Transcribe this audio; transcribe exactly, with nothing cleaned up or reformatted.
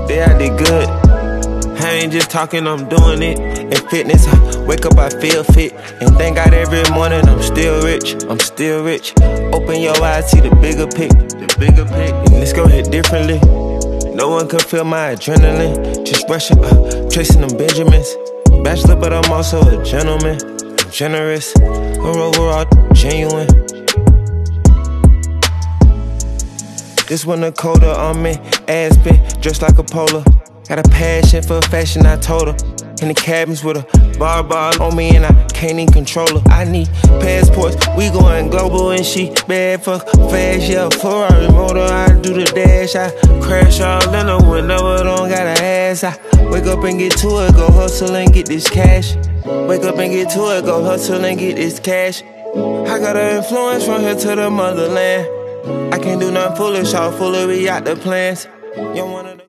day I did good. I ain't just talking, I'm doing it. In fitness, I wake up, I feel fit. And thank God every morning I'm still rich, I'm still rich. Open your eyes, see the bigger pic, the bigger pic. And let's go hit differently. No one can feel my adrenaline. Just rushing up, tracing them Benjamins. Bachelor, but I'm also a gentleman. I'm generous, I'm overall genuine. This one a coda on me, ass bent, dressed like a polo. Got a passion for fashion, I told her. In the cabins with a bar bar on me and I can't even control her. I need passports, we going global and she bad for fast, yeah. Ferrari motor, I do the dash. I crash all in her whenever, don't gotta ask. I wake up and get to it, go hustle and get this cash. Wake up and get to it, go hustle and get this cash. I got an influence from here to the motherland. I can't do nothing foolish, all foolery out the plans. You wanna